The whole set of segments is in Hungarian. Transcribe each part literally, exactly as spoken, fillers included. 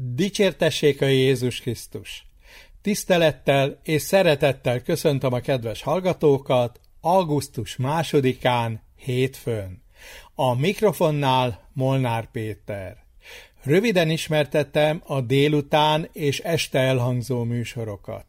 Dicsértessék a Jézus Krisztus! Tisztelettel és szeretettel köszöntöm a kedves hallgatókat augusztus másodikán, hétfőn. A mikrofonnál Molnár Péter. Röviden ismertettem a délután és este elhangzó műsorokat.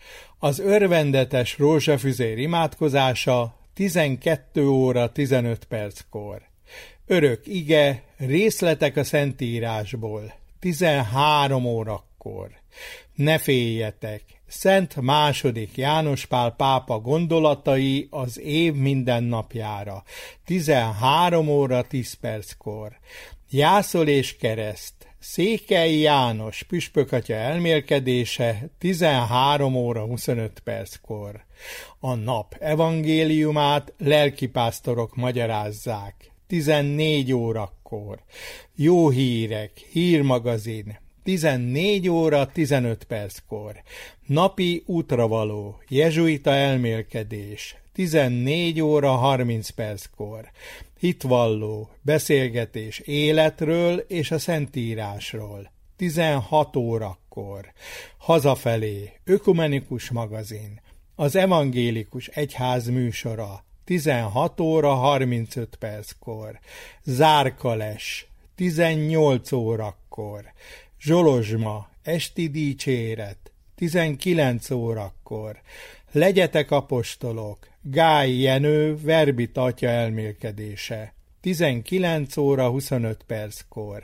Az örvendetes rózsafüzér imádkozása tizenkét óra tizenöt perckor. Örök ige, részletek a Szentírásból tizenhárom órakor. Ne féljetek! Szent második János Pál pápa gondolatai az év minden napjára tizenhárom óra tíz perckor. Jászol és kereszt, Székely János püspökatya elmélkedése tizenhárom óra huszonöt perckor. A nap evangéliumát lelkipásztorok magyarázzák tizennégy órakor. Jó hírek, hírmagazin tizennégy óra tizenöt perckor. Napi útravaló, jezsuita elmélkedés tizennégy óra harminc perckor. Hitvalló, beszélgetés életről és a Szentírásról tizenhat órakor. Hazafelé, ökumenikus magazin, az evangélikus egyház műsora tizenhat óra harmincöt perckor. Zárkales tizennyolc órakor. Zsolozsma, esti dicséret tizenkilenc órakor. Legyetek apostolok, Gály Jenő Verbit atya elmélkedése tizenkilenc óra huszonöt perckor.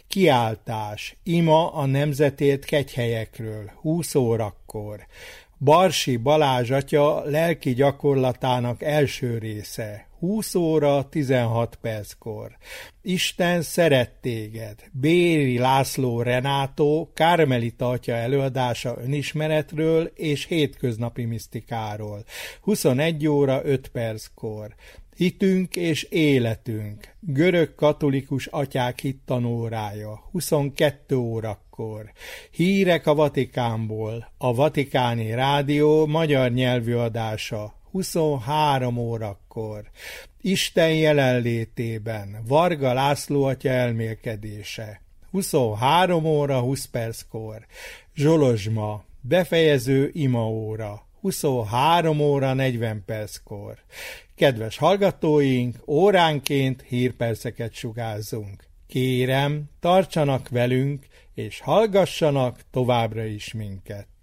Kiáltás, ima a nemzetét kegyhelyekről húsz órakor. Barsi Balázs atya lelki gyakorlatának első része húsz óra tizenhat perckor. Isten szeret téged. Béri László Renátó Kármelita atya előadása önismeretről és hétköznapi misztikáról huszonegy óra öt perckor. Hitünk és életünk. Görög katolikus atyák hittanórája huszonkettő órakor. Hírek a Vatikánból. A Vatikáni Rádió magyar nyelvű adása huszonhárom órakor. Isten jelenlétében Varga László atya elmélkedése huszonhárom óra húsz perckor. Zsolozsma, befejező imaóra huszonhárom óra negyven perckor. Kedves hallgatóink, óránként hírperceket sugázzunk. Kérem, tartsanak velünk, és hallgassanak továbbra is minket.